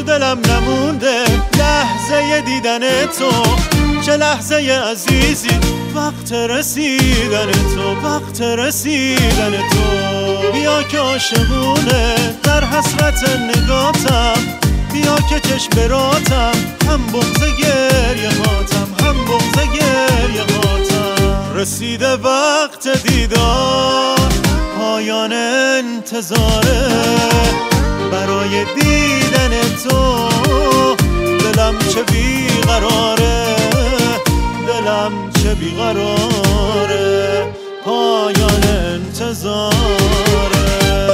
تو دلم نمونده لحظه دیدن تو، چه لحظه عزیزی وقت رسیدن تو، وقت رسیدن تو. بیا که عاشقونه در حسرت نگاتم، بیا که چشم براتم، هم بغض گریه هاتم، هم بغض گریه هاتم. رسیده وقت دیدار، پایان انتظاره، برای دیدن تو دلم چه بیقراره، دلم چه بیقراره، پایان انتظاره.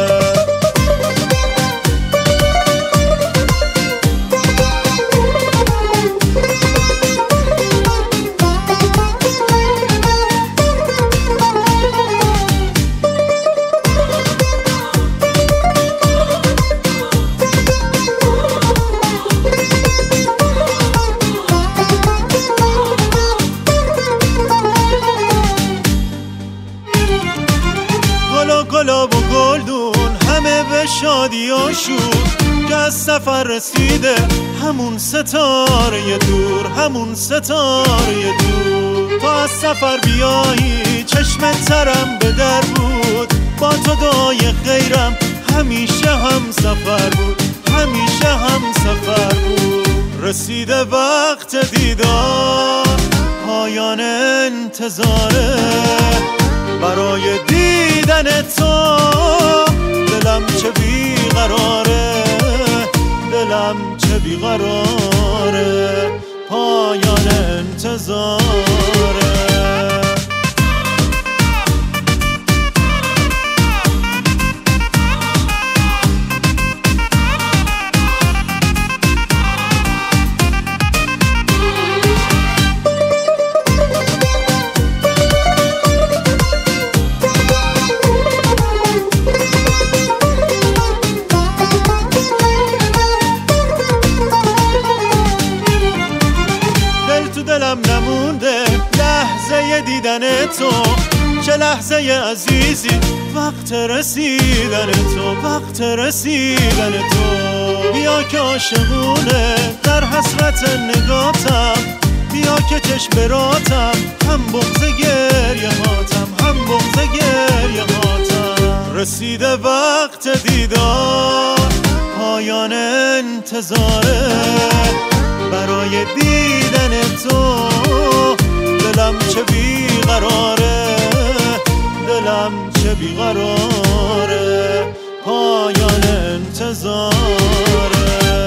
گلاب و گلدون همه به شادی و شور، که از سفر رسیده همون ستاره دور، همون ستاره دور. تا از سفر بیایی چشم ترم به در بود، با تو دعای خیرم همیشه هم سفر بود، همیشه هم سفر بود. رسیده وقت دیدار، پایان انتظاره، برای دیدن تو دلم چه بیقراره، دلم چه بیقراره، پایان انتظاره. دلم نمونده لحظه دیدن تو، چه لحظه عزیزی وقت رسیدن تو، وقت رسیدن تو. بیا که عاشقونه در حسرت نگاتم، بیا که چشم براتم، هم بغض گریه هاتم، هم بغض گریه هاتم. رسیده وقت دیدار، پایان انتظاره، برای دیدن تو دلم چه بیقراره، دلم چه بیقراره، پایان انتظاره.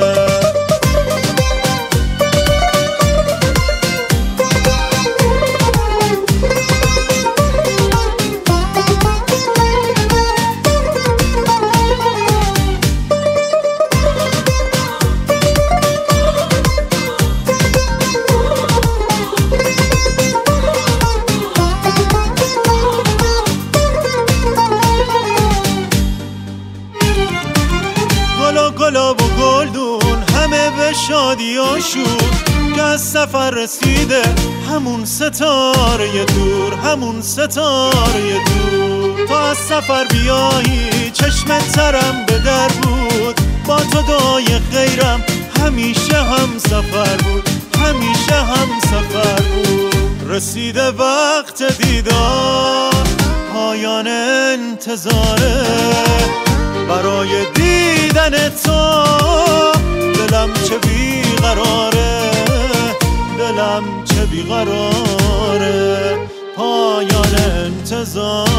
گلاب و گلدون همه به شادی و شور، که از سفر رسیده همون ستاره دور، همون ستاره دور. تا از سفر بیایی چشم ترم به در بود، با تو دعای خیرم همیشه هم سفر بود، همیشه هم سفر بود. رسیده وقت دیدار، پایان انتظاره، برای دیدن تو دلم چه بیقراره، دلم چه بیقراره، پایان انتظار.